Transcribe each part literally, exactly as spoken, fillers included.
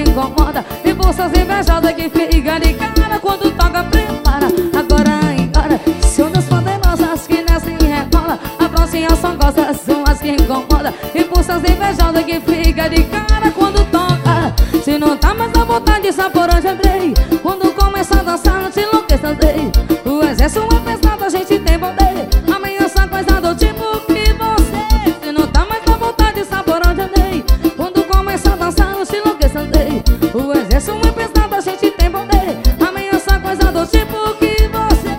incomoda. E forças invejosas que fica de cara quando toca, prepara. Agora, agora, se ondas poderosas que descem e rebola. A próxima só gosta, são as que incomoda. E forças invejosas que fica de cara quando toca. Se não tá mais à vontade, sabe por onde andei. Quando começa a dançar, não te enlouqueça, andei. O exército é pesado, a gente tem poder. Ameaça coisa do tipo que você. Se não tá mais à vontade, sabe por onde andei. Quando começa a dançar, não te enlouqueça, andei. O exército é pesado, a gente tem poder. Ameaça coisa do tipo que você.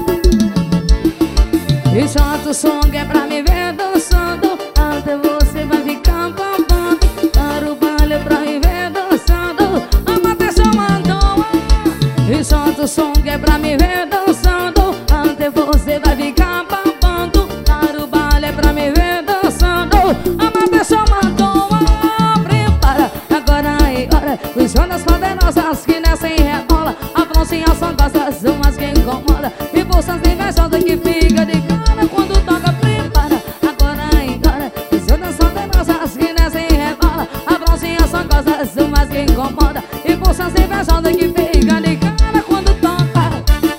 E solta o som que é pra me ver dançando. Até você vai ficar babando. Para o baile pra me ver dançando. A Matheus mandou. E solta o som que é pra me ver dançando. Até você vai ficar babando. Para o baile pra me ver dançando. A Matheus mandou. Prepara, agora é hora. Os ondas poderosas que descem e rebola. A bronzinha só gosta, são as que incomoda. E forças invejosas que fica de cara quando toca, prepara. Agora é hora. Os ondas poderosas que descem e rebola. A bronzinha só gosta, são as que incomoda. E forças invejosas que fica de cara quando toca.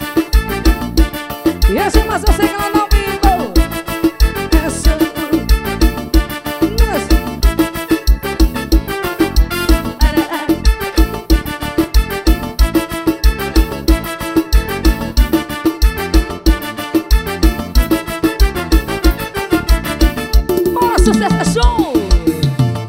E esse mas eu sei que ela não vivo. Esse Sucesso